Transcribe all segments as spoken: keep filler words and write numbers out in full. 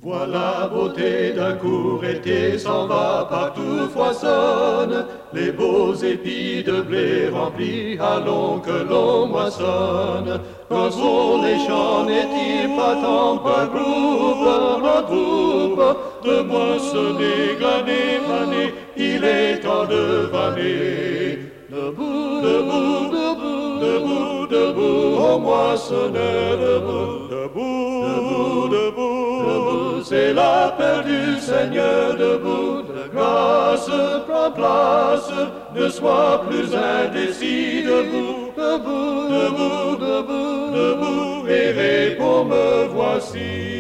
Vois la beauté d'un court été s'en va, partout foisonne, les beaux épis de blé remplis, allons que l'on moissonne. Que sur les champs n'est-il pas temps par groupe, en groupe, de moissonner, glaner, faner, il est temps de vanner. Debout, debout, debout, debout, debout, ô moissonneur, debout, debout, debout, debout, debout, c'est l'appel du Seigneur, debout, de grâce, prends place, ne sois plus indécis, debout, debout, debout, debout, debout, et réponds, me voici.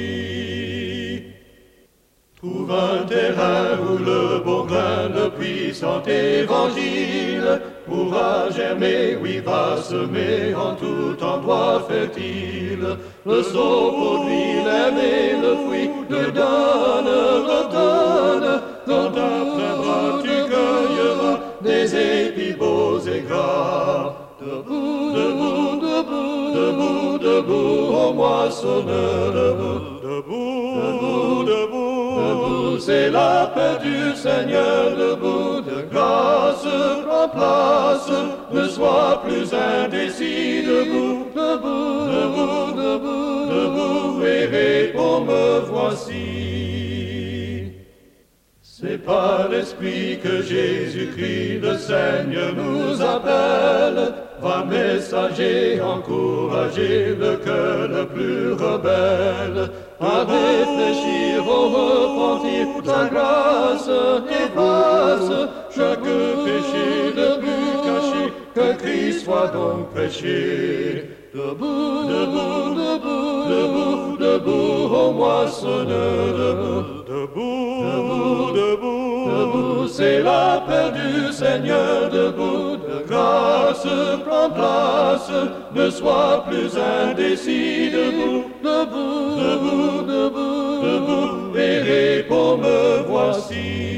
Trouve un terrain où le bon grain, le puissant évangile, pourra germer, oui, va semer en tout endroit fertile. Le seau produit l'herbe et le fruit le donne, le donne. Quand t'apprendras, tu cueilleras des épis beaux et gras. Debout, debout, debout, debout, debout, ô moissonneur, debout, debout, debout, debout. Debout, c'est l'appel du Seigneur, debout, de grâce, prends place, ne sois plus indécis, debout, debout, debout, debout, debout, et réponds, me voici. C'est par l'Esprit que Jésus-Christ, le Seigneur, nous appelle, va messager, encourager le cœur le plus rebelle, à réfléchir au repentir, ta grâce efface chaque péché, le but caché, que Christ soit donc prêché. Debout, debout, debout, debout, debout, ô moissonneur, debout, debout, debout, debout, debout, c'est l'appel du Seigneur, debout, de grâce, prends place, ne sois plus indécis, debout, debout, debout, debout, debout, et réponds, me voici.